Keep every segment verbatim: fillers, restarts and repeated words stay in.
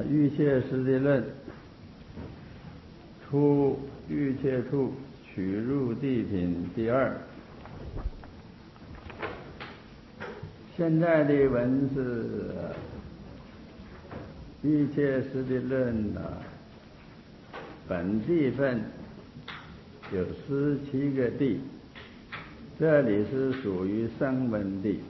欲切实地论，出欲切处取入地品第二。现在的文是欲切实地论的本地分有十七个地，这里是属于声闻地。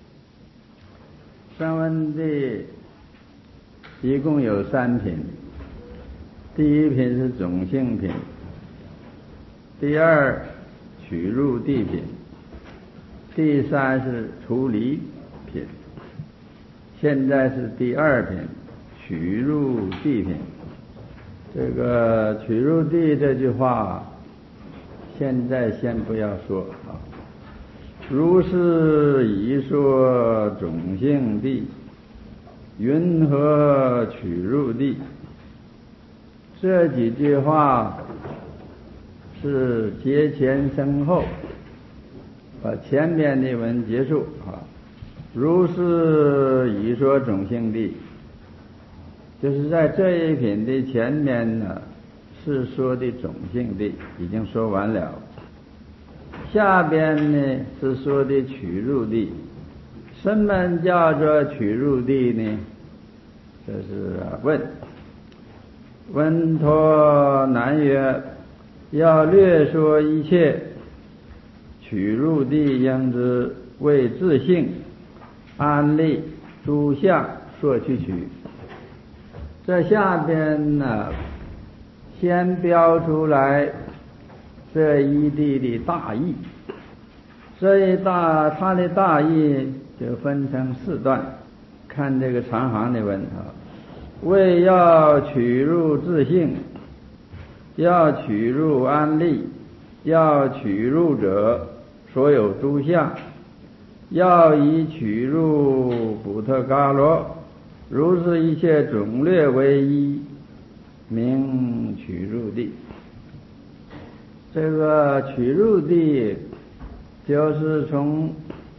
声闻地一共有三品，第一品是种性品，第二取入地品，第三是出离品。现在是第二品取入地品。这个取入地这句话现在先不要说啊。如是已说种性地，云何取入地？这几句话是节前生后，把前面的文结束啊。如是已说种性地，就是在这一品的前面呢，是说的种性地已经说完了。下边呢是说的取入地。什么叫做取入地呢？这是问。问陀南曰：要略说一切取入地，应知为自性安立诸相所去取。这下边呢先标出来这一地的大义。这一大它的大义就分成四段，看这个长行的文啊。为要取入自性，要取入安立，要取入者所有诸相，要以取入补特伽罗，如是一切种略为一，名取入地。这个取入地就是从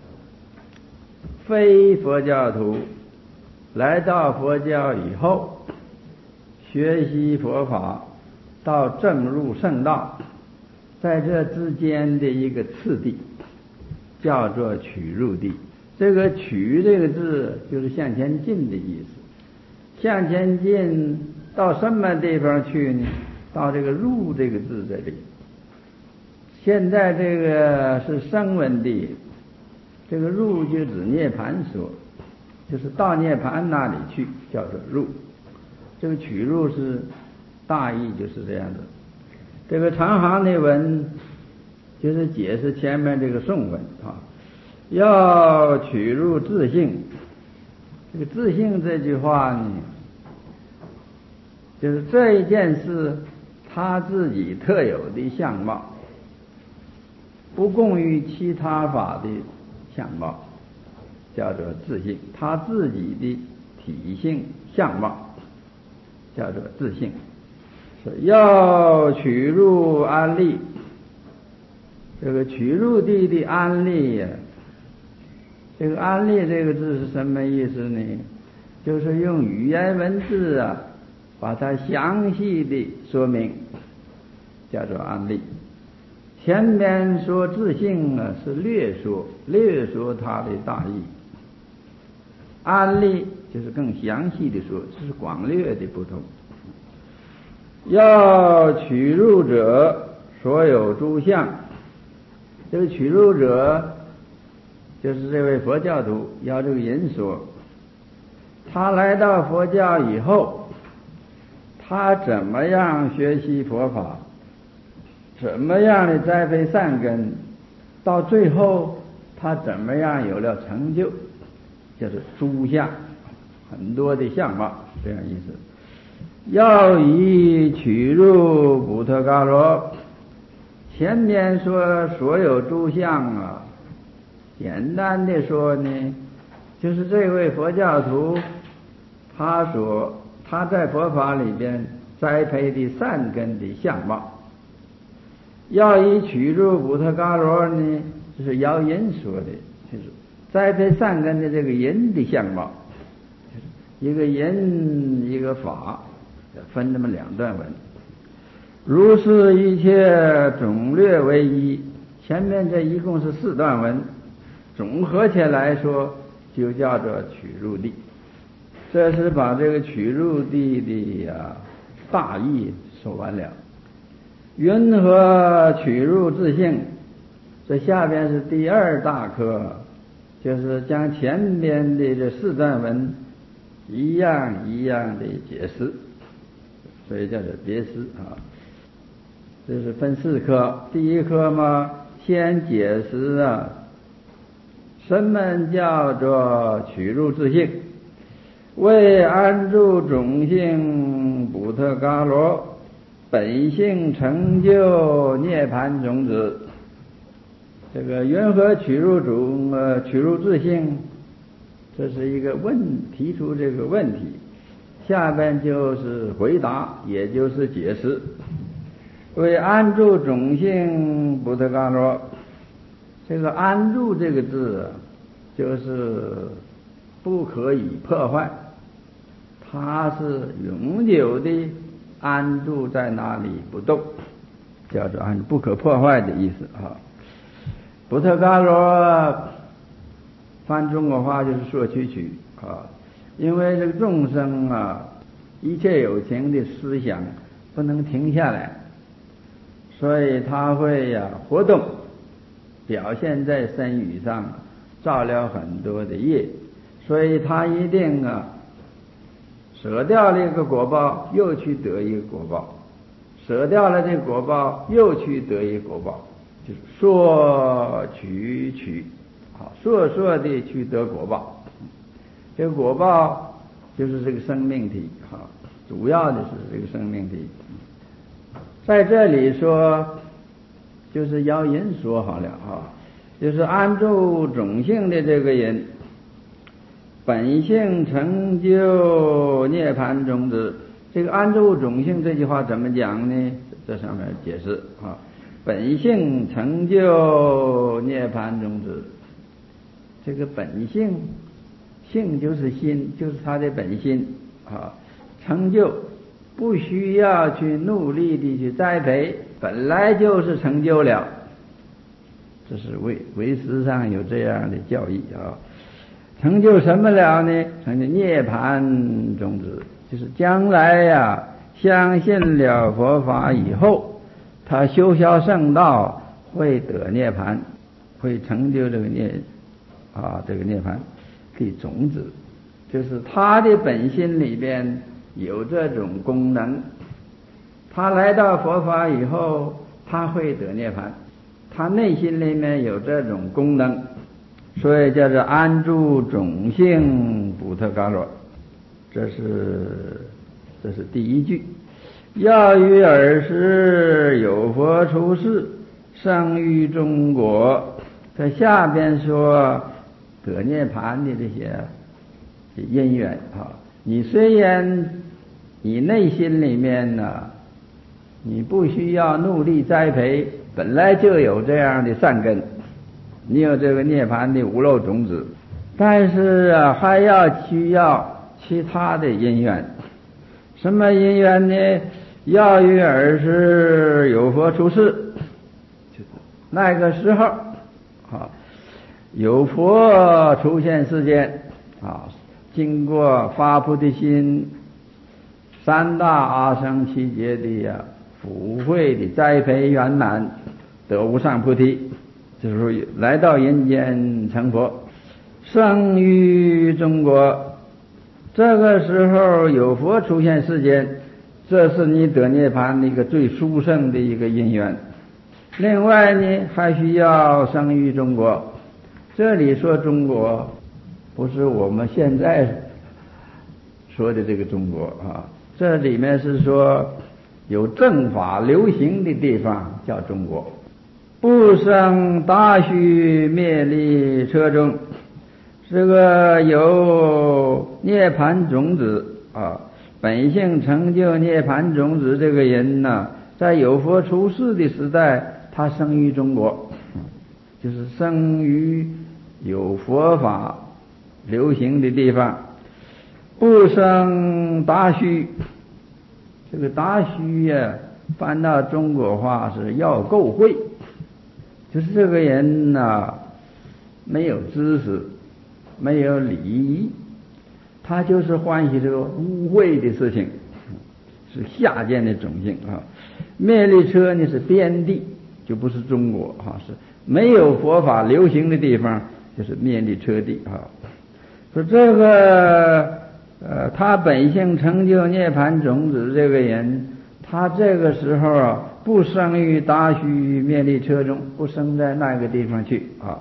非佛教徒来到佛教以后，学习佛法到正入圣道，在这之间的一个次第叫做取入地。这个取这个字就是向前进的意思。向前进到什么地方去呢？到这个入这个字这里。现在这个是声闻地，这个入就指涅盘说，就是到涅盘那里去，叫做入。这个取入是大意就是这样的。这个长行的文就是解释前面这个颂文啊。要取入自性，这个自性这句话呢，就是这一件事他自己特有的相貌，不共于其他法的相貌，叫做自性。他自己的体性相貌叫做自性。要取入安立，这个取入地的安立呀，这个安立这个字是什么意思呢？就是用语言文字啊把它详细的说明，叫做安立。前面说自性啊是略说略说它的大意，安立就是更详细的说，这是广略的不同。要取入者所有诸相，这个取入者就是这位佛教徒，要这个人说他来到佛教以后，他怎么样学习佛法，怎么样的栽培善根，到最后他怎么样有了成就，就是诸相，很多的相貌，这样意思。要以取入补特伽罗，前面说所有诸相啊，简单的说呢，就是这位佛教徒他所他在佛法里边栽培的善根的相貌。要以取入补特伽罗呢，就是要人说的，就是栽培善根的这个人的相貌，就是一个因一个法，分这么两段文。如是一切总略为一，前面这一共是四段文，总合起来说就叫做取入地。这是把这个取入地的呀大意说完了。云何取入自性？这下边是第二大科，就是将前边的这四段文一样一样的解释，所以叫做别释啊。这是分四科，第一科嘛，先解释啊，什么叫做取入自性？为安住种性补特伽罗本性成就涅盘种子。这个云何取入种呃取入自性？这是一个问，提出这个问题，下边就是回答，也就是解释。为安住种性补特伽罗，这个安住这个字就是不可以破坏，它是永久的安住在那里不动，叫做安，不可破坏的意思啊。补特伽罗翻中国话就是说取取啊，因为这个众生啊，一切有情的思想不能停下来，所以他会呀、啊、活动，表现在身语上，造了很多的业，所以他一定啊舍掉了一个果报，又去得一个果报，舍掉了这个果报，又去得一个果报，就是说取取，好，说说的去得果报。这个果报就是这个生命体，好，主要的是这个生命体。在这里说，就是要人说好了啊，就是安住种性的这个人，本性成就涅盘种子。这个安住种性这句话怎么讲呢？这上面解释啊，本性成就涅盘种子。这个本性，性就是心，就是他的本心啊，成就不需要去努力的去栽培，本来就是成就了。这是唯唯识上有这样的教义啊。成就什么了呢？成就涅盘种子，就是将来呀、啊，相信了佛法以后，他修销圣道会得涅盘，会成就这个涅啊这个涅盘的种子，就是他的本心里边有这种功能。他来到佛法以后，他会得涅盘，他内心里面有这种功能。所以叫做安住种性补特伽罗，这是这是第一句。要于尔时有佛出世，生于中国。在下边说得涅盘的这些因缘啊，你虽然你内心里面呢，你不需要努力栽培，本来就有这样的善根。你有这个涅盘的无漏种子，但是啊，还要需要其他的因缘。什么因缘呢？要于尔时有佛出世，就是那个时候啊，有佛出现世间啊，经过发菩提心，三大阿僧祇劫的呀福慧的栽培圆满，得无上菩提。就是说来到人间成佛，生于中国。这个时候有佛出现世间，这是你得涅盘的一个最殊胜的一个因缘。另外呢，还需要生于中国。这里说中国不是我们现在说的这个中国啊，这里面是说有正法流行的地方叫中国。不生大须灭力车中，这个有涅盘种子啊，本性成就涅盘种子这个人呢，在有佛出世的时代，他生于中国，就是生于有佛法流行的地方。 不生达虚。这个达虚呀，翻到中国话是要够会，就是这个人呐，没有知识，没有礼仪，他就是欢喜这个污秽的事情，是下贱的种性啊。灭力车呢是边地，就不是中国哈，是没有佛法流行的地方，就是灭力车地啊。说这个呃，他本性成就涅盘种子这个人，他这个时候啊，不生于达虚灭力车中，不生在那个地方去啊。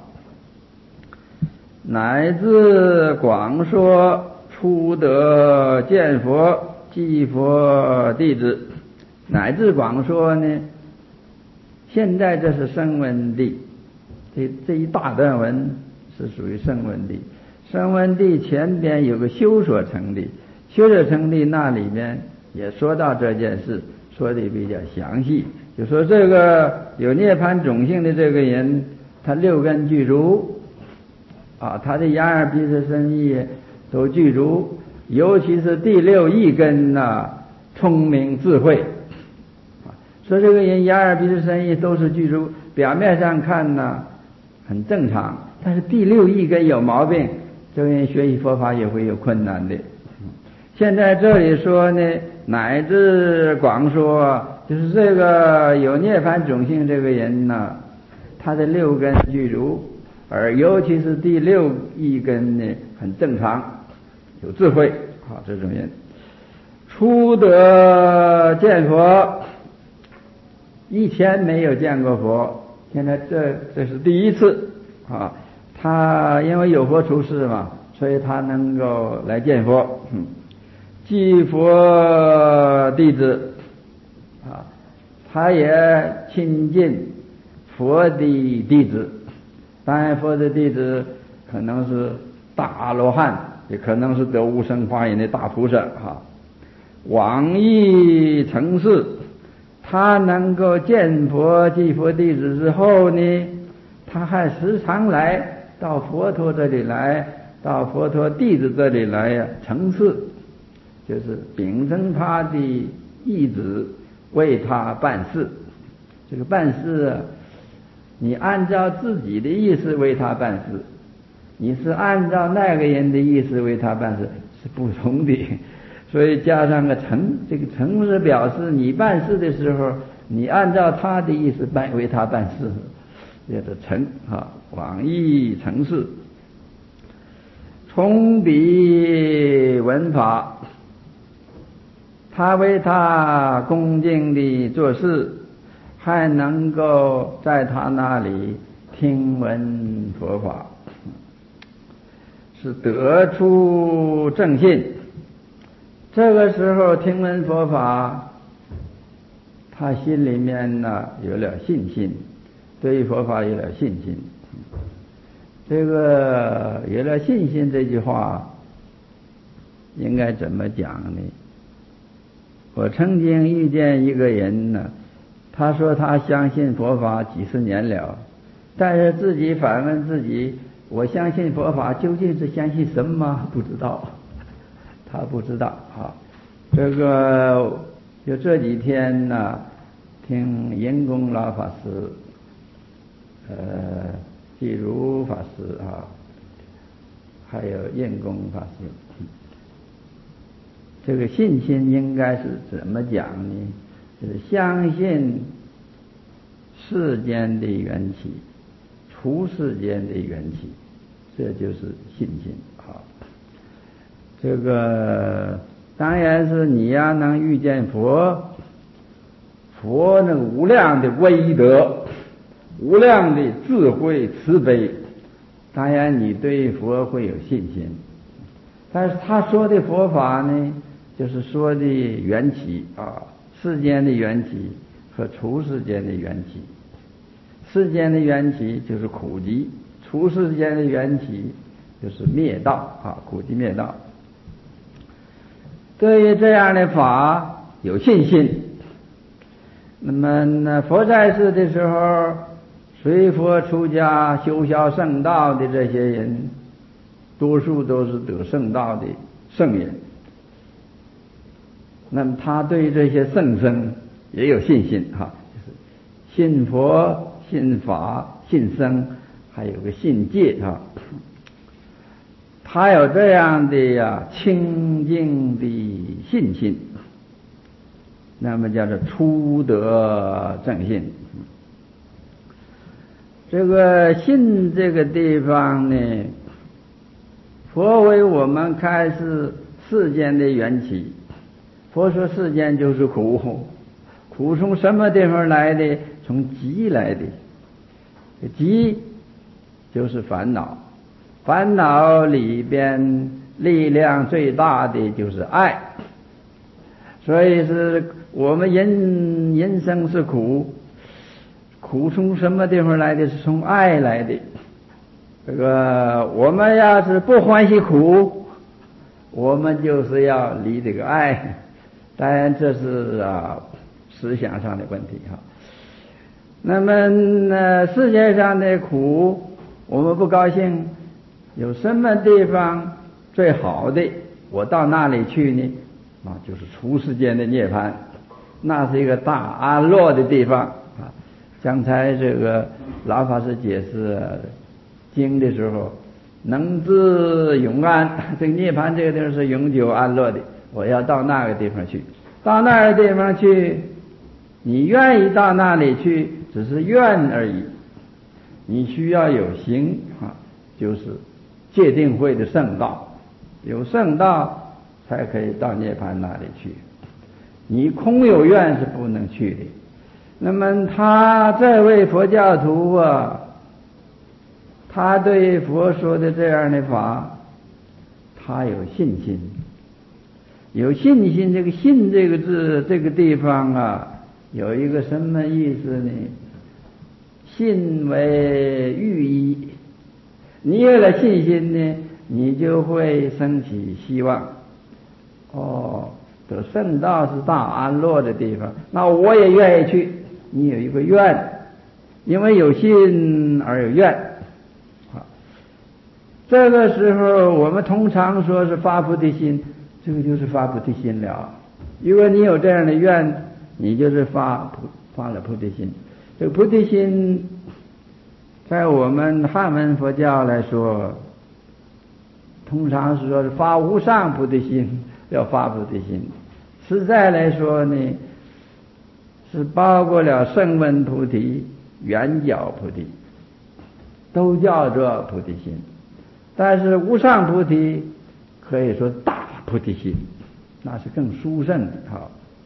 乃至广说初得见佛即佛弟子，乃至广说呢，现在这是声闻地，这这一大段文是属于声闻地。声闻地前边有个修所成地，修所成地那里面也说到这件事，说的比较详细，就说这个有涅槃种性的这个人，他六根具足啊，他的眼耳鼻舌身意都具足，尤其是第六意根呐、啊，聪明智慧啊。说这个人眼耳鼻舌身意都是具足，表面上看呢很正常，但是第六意根有毛病，这个人学习佛法也会有困难的。现在这里说呢，乃至广说，就是这个有涅槃种性这个人呢，他的六根具足，而尤其是第六意根呢很正常，有智慧啊，这种人初得见佛，以前没有见过佛，现在这这是第一次啊。他因为有佛出世嘛，所以他能够来见佛，嗯，即佛弟子啊，他也亲近佛的弟子。当然佛的弟子可能是大阿罗汉，也可能是得无生法忍的大菩萨啊。往诣成事，他能够见佛即佛弟子之后呢，他还时常来到佛陀这里来，到佛陀弟子这里来呀、啊，成事，就是秉承他的意志为他办事。这个办事啊，你按照自己的意思为他办事，你是按照那个人的意思为他办事，是不同的。所以加上个成，这个成是表示你办事的时候，你按照他的意思办为他办事，叫做成啊。往诣成事，从彼闻法，他为他恭敬地做事，还能够在他那里听闻佛法，是得出正信。这个时候听闻佛法，他心里面呢有了信心，对佛法有了信心。这个有了信心这句话应该怎么讲呢？我曾经遇见一个人呢，他说他相信佛法几十年了，但是自己反问自己，我相信佛法究竟是相信什么？不知道，他不知道啊。这个就这几天呢，听银公老法师，呃，济如法师啊，还有印公法师，这个信心应该是怎么讲呢？就是相信世间的缘起，除世间的缘起，这就是信心啊。这个当然是你要能遇见佛，佛那个无量的威德，无量的智慧慈悲，当然你对佛会有信心。但是他说的佛法呢，就是说的缘起啊，世间的缘起和除世间的缘起。世间的缘起就是苦集，除世间的缘起就是灭道啊，苦集灭道。对于这样的法有信心，那么呢，佛在世的时候，随佛出家修销圣道的这些人，多数都是得圣道的圣人， 那么他对这些圣僧也有信心哈，就是信佛、信法、信僧，还有个信戒哈。他有这样的呀清净的信心，那么叫做初得正信。这个信这个地方呢，佛为我们开示世间的缘起。佛说世间就是苦，苦从什么地方来的？从集来的。集就是烦恼，烦恼里边力量最大的就是爱，所以是我们人人生是苦，苦从什么地方来的？是从爱来的。这个我们要是不欢喜苦，我们就是要离这个爱。当然这是啊思想上的问题哈。那么呢，世界上的苦我们不高兴，有什么地方最好的，我到那里去呢？啊，就是出世间的涅槃，那是一个大安乐的地方啊。刚才这个老法师解释经的时候，能自永安，这个涅槃这个地方是永久安乐的，我要到那个地方去。到那个地方去，你愿意到那里去，只是愿而已，你需要有行啊，就是戒定慧的圣道，有圣道才可以到涅槃那里去，你空有愿是不能去的。那么他这位佛教徒啊，他对佛说的这样的法，他有信心。有信心，这个信这个字这个地方啊，有一个什么意思呢？信为寓意，你有了信心呢，你就会升起希望。哦，这圣道是大安乐的地方，那我也愿意去。你有一个愿，因为有信而有愿。好，这个时候我们通常说是发菩提心，这个就是发菩提心了。如果你有这样的愿，你就是发发了菩提心。这个菩提心在我们汉文佛教来说，通常是说是发无上菩提心，要发菩提心。实在来说呢，是包括了声闻菩提、圆觉菩提，都叫做菩提心。但是无上菩提可以说大菩提心，那是更殊胜的哈。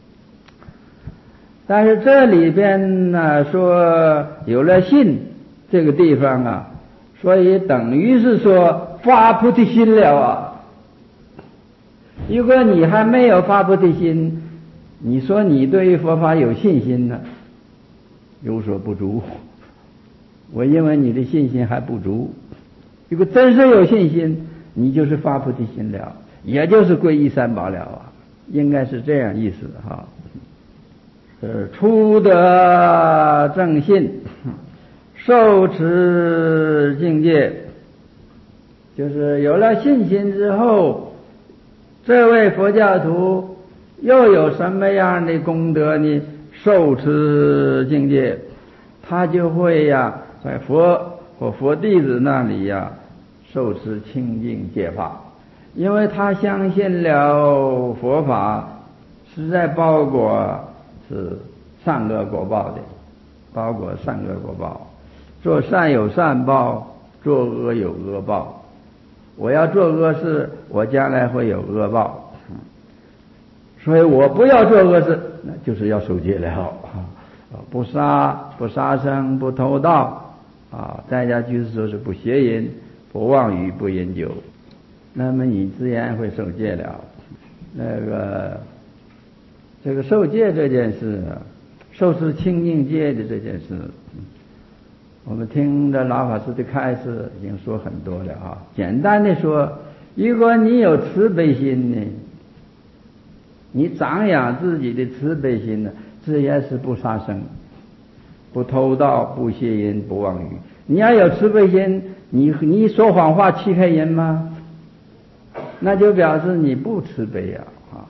但是这里边呢说有了信这个地方啊，所以等于是说发菩提心了啊。如果你还没有发菩提心，你说你对于佛法有信心呢，有所不足。我认为你的信心还不足。如果真是有信心，你就是发菩提心了，也就是皈依三宝了啊，应该是这样意思哈。是初得正信，受持境界，就是有了信心之后，这位佛教徒又有什么样的功德呢？受持境界，他就会呀，在佛或佛弟子那里呀，受持清净戒法，因为他相信了佛法实在包裹是善恶果报的，包裹善恶果报，做善有善报，做恶有恶报。我要做恶事，我将来会有恶报，所以我不要做恶事，那就是要守戒了。不杀，不杀生，不偷盗啊，在家居士说是不邪淫，不妄语，不饮酒，那么你自然会受戒了。那个这个受戒这件事，受持清净戒的这件事，我们听的老法师的开示已经说很多了啊。简单的说，如果你有慈悲心呢，你长养自己的慈悲心呢，自然是不杀生，不偷盗，不邪淫，不妄语。你要有慈悲心，你你说谎话欺骗人吗？那就表示你不慈悲呀啊！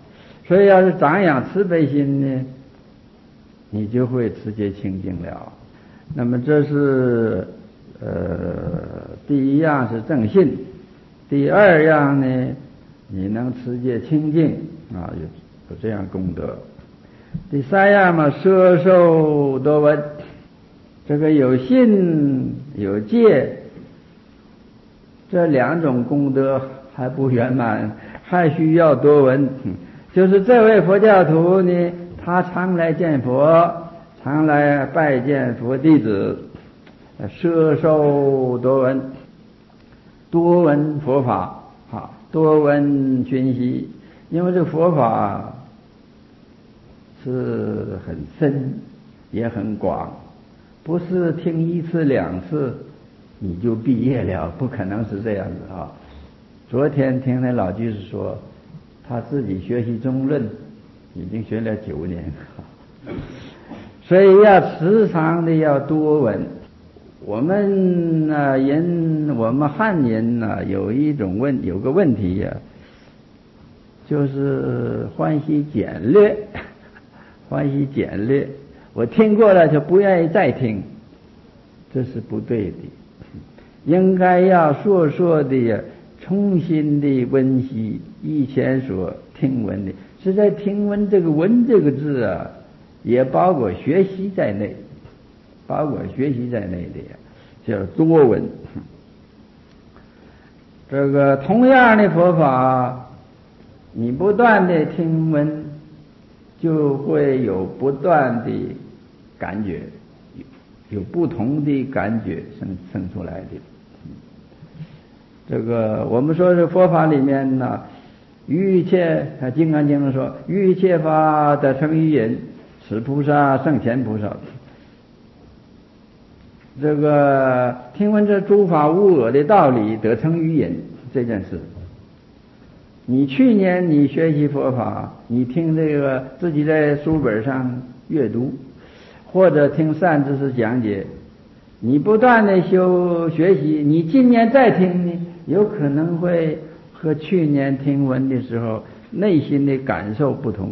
所以要是长养慈悲心呢，你就会直接清净了。那么这是呃第一样是正信，第二样呢，你能持戒清净啊，有有这样功德。第三样嘛，摄受多闻，这个有信有戒，这两种功德还不圆满，还需要多闻。就是这位佛教徒呢，他常来见佛，常来拜见佛弟子，摄受多闻，多闻佛法啊，多闻熏习。因为这佛法是很深也很广，不是听一次两次你就毕业了，不可能是这样子啊。昨天听那老居士说，他自己学习中论已经学了九年，所以要时常的要多闻。我们呢人，我们汉人呢有一种问，有个问题呀、啊，就是欢喜简略，欢喜简略。我听过了就不愿意再听，这是不对的。应该要说说的重新的温习以前所听闻的，是在听闻这个闻这个字啊，也包括学习在内，包括学习在内的，叫多闻。这个同样的佛法，你不断的听闻，就会有不断的感觉，有不同的感觉生生出来的。这个我们说是佛法里面呢，于一切《金刚经》说，于一切法得成于人，此菩萨圣贤菩萨。这个听闻这诸法无我的道理，得成于人这件事，你去年你学习佛法，你听这个自己在书本上阅读，或者听善知识讲解，你不断的修学习，你今年再听呢，有可能会和去年听闻的时候内心的感受不同，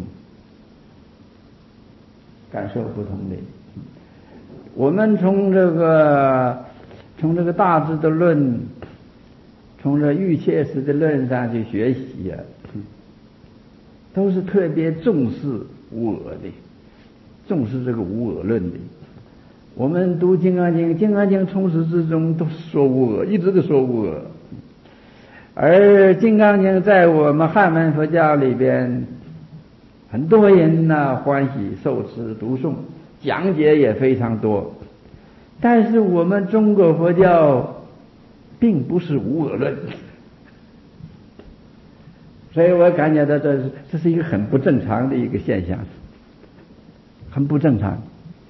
感受不同的。我们从这个从这个大智的论，从这欲切识的论上去学习啊，都是特别重视无我的，重视这个无我论的。我们读《金刚经》，《金刚经》从始至终都是说无我，一直都说无我。而《金刚经》在我们汉文佛教里边，很多人呢欢喜受持读诵，讲解也非常多。但是我们中国佛教并不是无我论，所以我感觉到这是这是一个很不正常的一个现象，很不正常。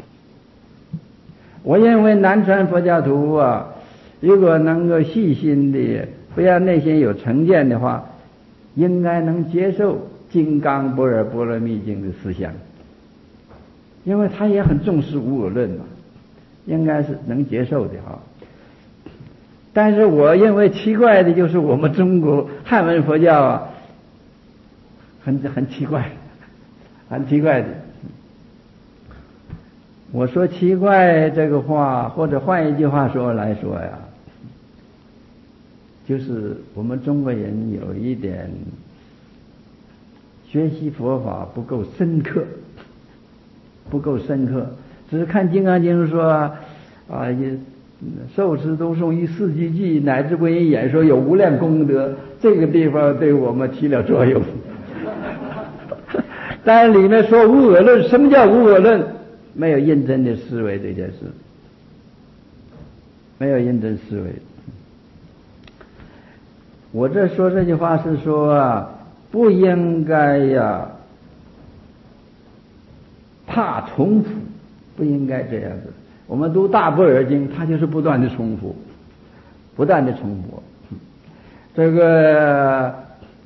我认为南传佛教徒啊，如果能够细心的，不要内心有成见的话，应该能接受《金刚般若波罗蜜经》的思想，因为他也很重视无我论嘛，应该是能接受的哈。但是我认为奇怪的就是我们中国汉文佛教啊，很很奇怪，很奇怪的。我说奇怪这个话，或者换一句话说来说呀，就是我们中国人有一点学习佛法不够深刻，不够深刻，只是看《金刚经》说啊，也受持读诵于四句偈，乃至为人演说有无量功德，这个地方对我们起了作用。但是里面说无我论，什么叫无我论？没有认真的思维这件事，没有认真思维。我这说这句话是说啊，不应该呀怕重复，不应该这样子。我们读大般若经，它就是不断的重复，不断的重复。这个，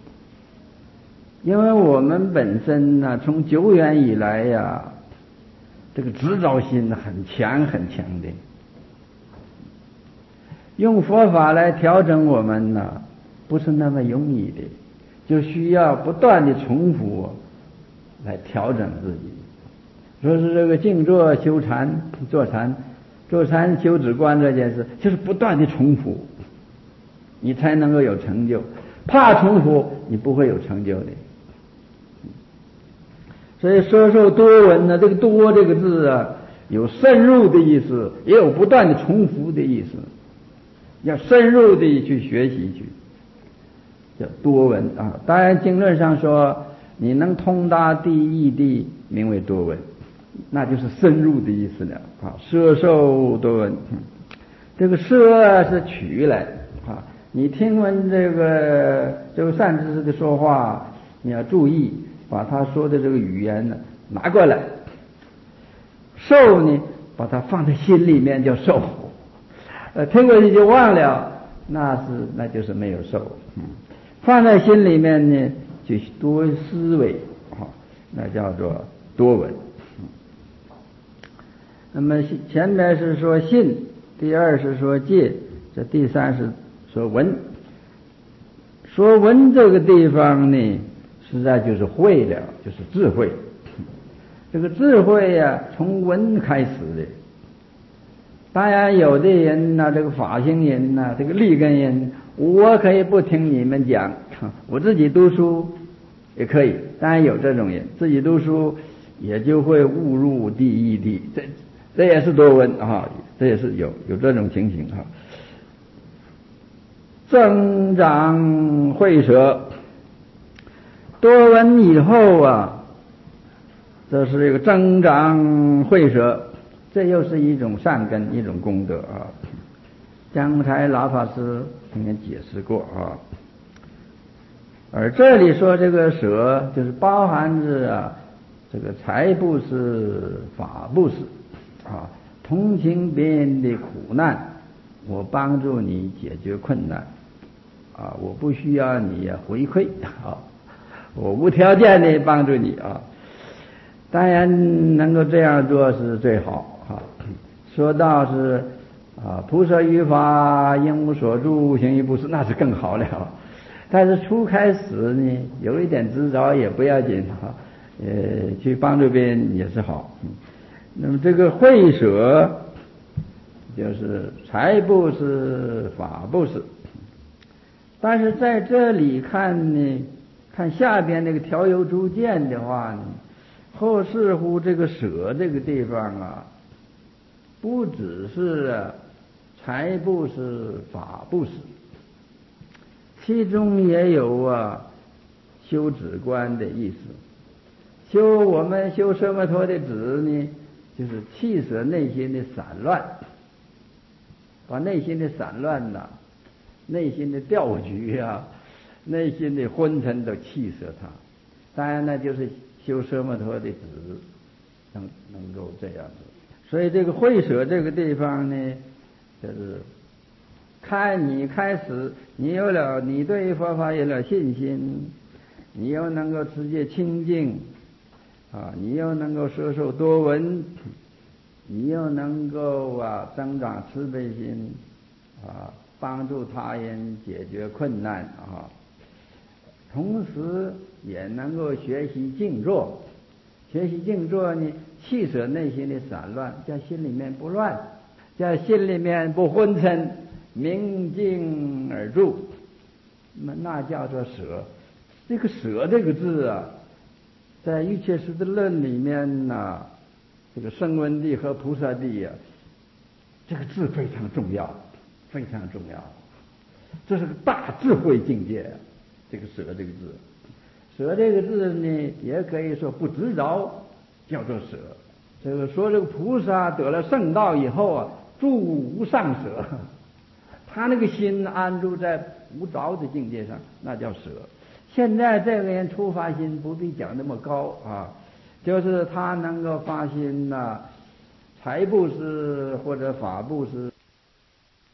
因为我们本身呢，从久远以来呀，这个执着心很强很强的，用佛法来调整我们呢，不是那么容易的，就需要不断的重复， 来调整自己。说是这个静坐修禅，坐禅坐禅修止观这件事，就是不断的重复，你才能够有成就。怕重复，你不会有成就的。所以说受多闻呢，这个多这个字啊，有深入的意思，也有不断的重复的意思，要深入的去学习去，叫多闻啊。当然经论上说，你能通达第一义的，名为多闻，那就是深入的意思了啊。摄受多闻，这个摄是取来啊。你听闻这个这个善知识的说话，你要注意把他说的这个语言呢拿过来。受呢，把它放在心里面叫受，呃，听过去就忘了，那是那就是没有受。嗯，放在心里面呢，就多思维，啊，那叫做多闻。嗯，那么前面是说信，第二是说戒，这第三是说闻。说闻这个地方呢，实在就是慧了，就是智慧。这个智慧呀、啊，从闻开始的。当然，有的人呐、啊，这个法性人呐、啊，这个立根人，我可以不听你们讲，我自己读书也可以。当然有这种人，自己读书也就会误入第一地，这这也是多闻啊，这也是有有这种情形啊。增长慧舍，多闻以后啊。这是一个增长慧舍，这又是一种善根，一种功德啊。刚才老法师曾经解释过啊。而这里说这个舍，就是包含着啊，这个财布施、法布施啊，同情别人的苦难，我帮助你解决困难啊，我不需要你回馈啊，我无条件的帮助你啊。当然能够这样做是最好啊。说到是啊，菩萨于法应无所住，行于布施，那是更好了。但是初开始呢，有一点执着也不要紧啊，呃，去帮助别人也是好。那么这个慧舍就是财布施、法布施，但是在这里看呢，看下边那个调油诸见的话呢。后似乎这个舍这个地方啊，不只是财布施、法布施，其中也有啊修止观的意思。修我们修奢摩他的止呢，就是弃舍内心的散乱，把内心的散乱呐、啊、内心的掉局啊、内心的昏沉都弃舍它。当然呢，就是修奢摩他的止能能够这样子。所以这个慧舍这个地方呢，就是看你开始你有了你对佛法有了信心，你又能够持戒清净啊，你又能够摄受多闻，你又能够啊增长慈悲心啊，帮助他人解决困难啊，同时也能够学习静坐。学习静坐呢，弃舍内心的散乱，叫心里面不乱，叫心里面不昏沉，明静而住，那那叫做舍。这个舍这个字啊，在瑜伽师地论里面呢、啊，这个声闻地和菩萨地啊，这个字非常重要，非常重要，这是个大智慧境界啊，这个舍这个字。舍这个字呢，也可以说不执着，叫做舍。这个说这个菩萨得了圣道以后啊，住无上舍，他那个心安住在无着的境界上，那叫舍。现在这个人初发心不必讲那么高啊，就是他能够发心呐、啊，财布施或者法布施。